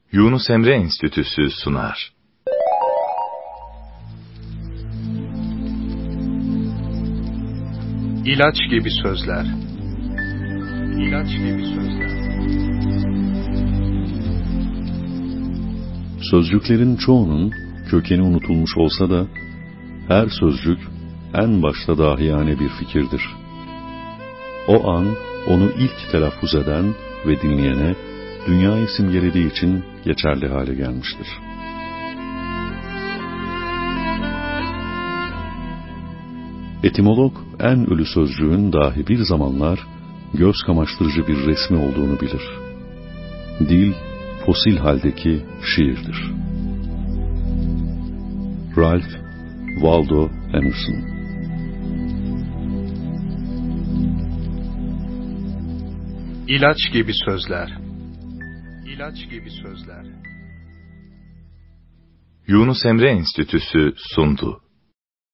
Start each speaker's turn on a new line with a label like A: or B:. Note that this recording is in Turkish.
A: Yunus Emre Enstitüsü sunar.
B: İlaç gibi sözler. İlaç gibi sözler.
C: Sözcüklerin çoğunun kökeni unutulmuş olsa da her sözcük en başta dahiyane bir fikirdir. O an onu ilk telaffuz eden ve dinleyene dünyayı simgelediği için geçerli hale gelmiştir. Etimolog en ölü sözcüğün dahi bir zamanlar göz kamaştırıcı bir resmi olduğunu bilir. Dil, fosil haldeki şiirdir. Ralph Waldo Emerson.
B: İlaç gibi sözler. İlaç gibi sözler.
A: Yunus Emre Enstitüsü sundu.